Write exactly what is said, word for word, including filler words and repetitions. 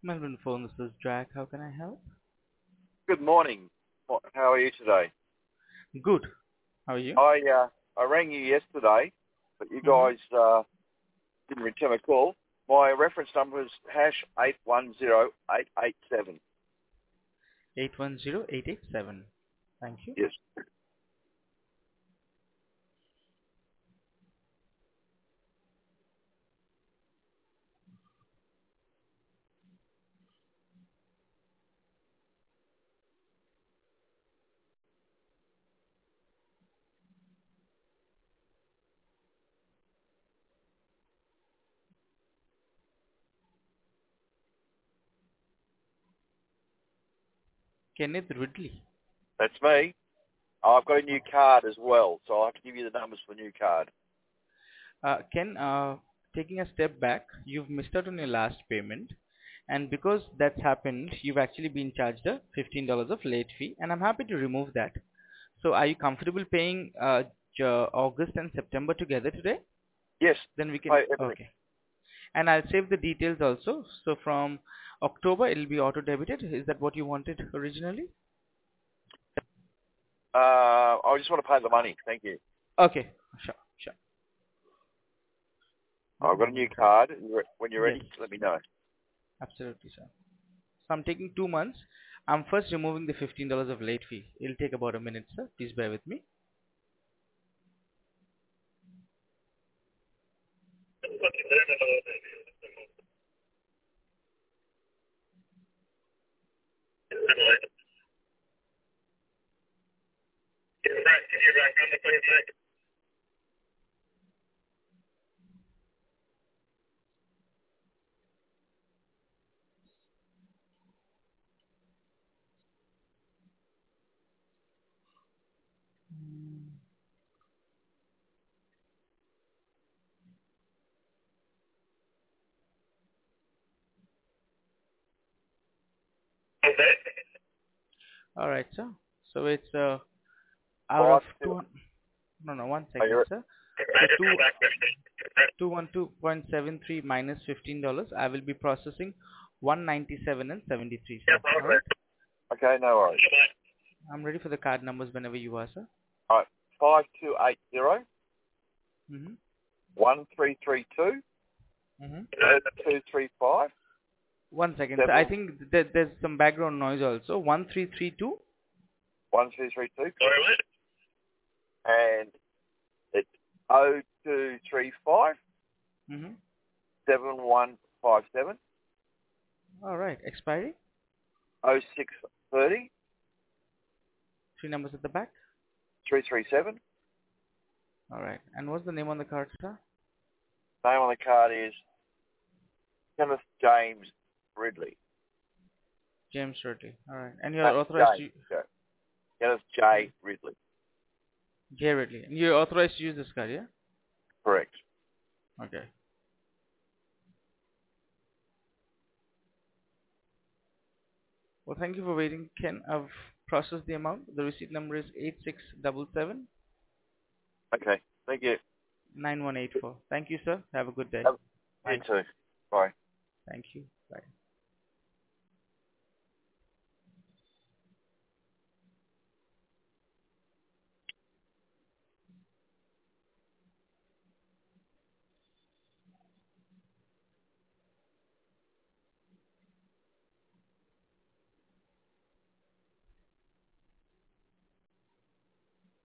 Melbourne phone, this is Jack. How can I help? Good morning. What- How are you today? Good. How are you? I uh, I rang you yesterday, but you Mm-hmm. guys uh, didn't return a call. My reference number is hash eight one zero eight eight seven. eight one zero eight eight seven. Thank you. Yes. Kenneth Ridley. That's me. I've got a new Okay. card as well, so I'll have to give you the numbers for the new card. Uh, Ken, uh, taking a step back, you've missed out on your last payment, and because that's happened, you've actually been charged a fifteen dollars of late fee, and I'm happy to remove that. So, are you comfortable paying uh, J- August and September together today? Yes. Then we can. Pay everything. Okay. And I'll save the details also. So from October, it'll be auto debited. Is that what you wanted originally? Uh, I just want to pay the money. Thank you. Okay, sure, sure. One I've got a new moment. card. You re- When you're Yes, ready, let me know. absolutely, sir. So I'm taking two months. I'm first removing the fifteen dollars of late fee. It'll take about a minute, sir. Please bear with me. All right, sir. So it's uh, out of Five two. two hundred. No, no, one Are you? second, re- sir. So two two one two point seven three minus fifteen dollars. I will be processing one ninety seven and seventy three, sir. All right. Okay, no worries. I'm ready for the card numbers whenever you are, sir. All right. Five two eight zero Mm-hmm. one three three two Mm-hmm. two three five One second, sir. I seven think th- there's some background noise also. One three three two. one two three two. And it's O two three five Mm-hmm. seven one five seven All right. Expiry. O six thirty Three numbers at the back. three three seven. All right. And what's the name on the card, sir? Name on the card is Kenneth James Ridley. James Ridley. All right. And No, you're authorized J. to J. Kenneth J. Ridley. J Ridley. And you're authorized to use this card, yeah? Correct. Okay. Well, thank you for waiting, Ken. I've processed the amount. The receipt number is eight six seven seven Okay. Thank you. nine one eight four. Thank you, sir. Have a good day. Have, you Bye. too. Bye. Thank you. Bye.